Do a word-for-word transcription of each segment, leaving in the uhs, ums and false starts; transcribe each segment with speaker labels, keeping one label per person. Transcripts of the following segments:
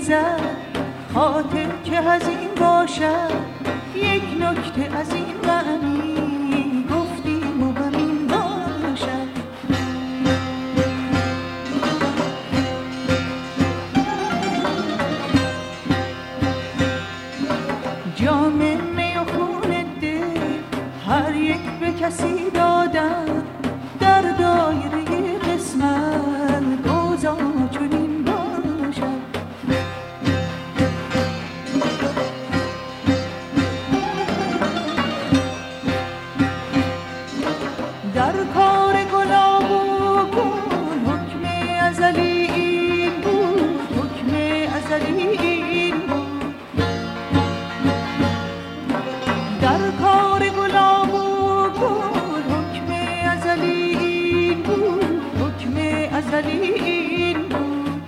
Speaker 1: انگیزد خاطر که هزین باشد یک نکته از این معنی گفتیم و همین باشد. جام می و خون دل هر یک به کسی دادن در دایره قسمت اوضاع چنین باشد. در کار گلاب و گل حکم ازلی این بود، حکم ازلی این بود. در کار گلاب و گل حکم ازلی این بود، حکم ازلی این بود.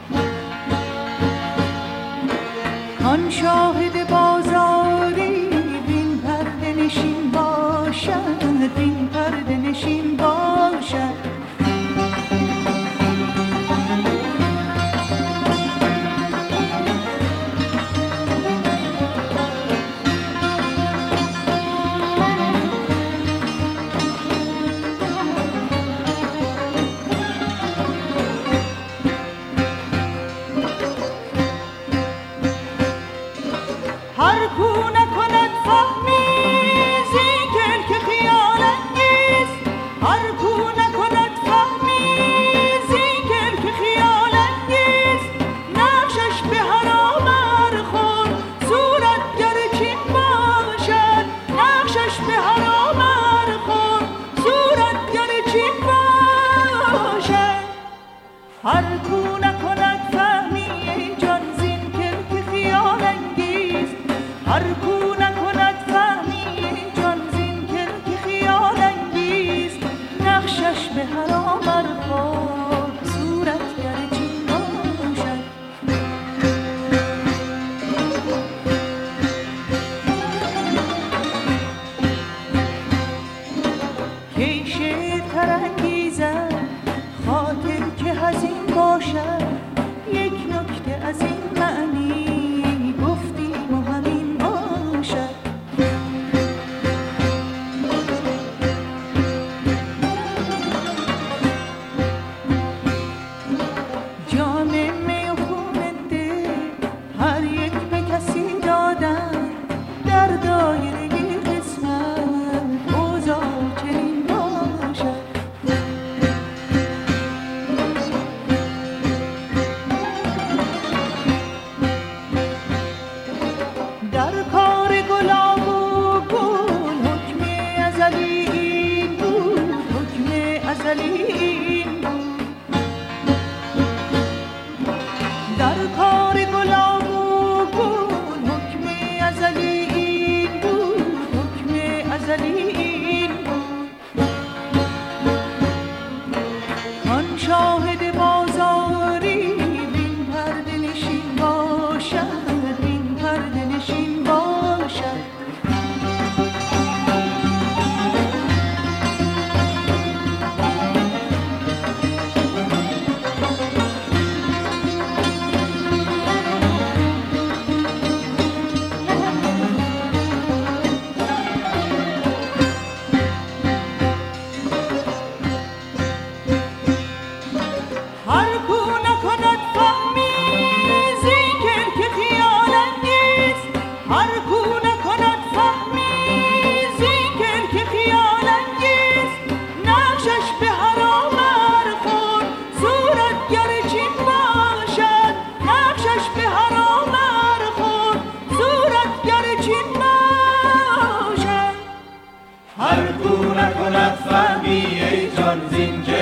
Speaker 1: کان شاهد بازاری بین پرده نشین باشد، بین پرده نشین باشد. هر کو نکند فهمی زین که خیال انگیز، هر کو نکند فهمی زین که خیال انگیز. نقشش به حرام ارخون صورتگر چین باشد، نقشش به حرام ارخون صورتگر چین باشد. هر کو نکند فهمی ای جان زین که خیال انگیز، هر کو نکند فهمی جان زین که خیال انگیز. نقشش به حرام ارخون صورتگر چین باشد. کی شعرتر انگیزد خاطر که هزین باشد یک نکته از این معنی گفتیم و همین باشد. جام می و خون دل هر یک به کسی دادن در دایره قسمت اوضاع چنین باشد. در کار گلاب و گل حکم ازلی این بود، حکم ازلی این بود. در کار گلاب و گل حکم ازلی این بود، حکم ازلی این بود. آن شاهد بازاری بین پرده نشین باشد، بین پرده نشین باشد. هر کو نکند فهمی زین که خیال انگیز، هر کو نکند فهمی زین که خیال انگیز. نقشش به حرام ارخون صورتگر چین باشد، نقشش به حرام ارخون صورتگر چین باشد.
Speaker 2: هر کو نکند فهمی ای جان زین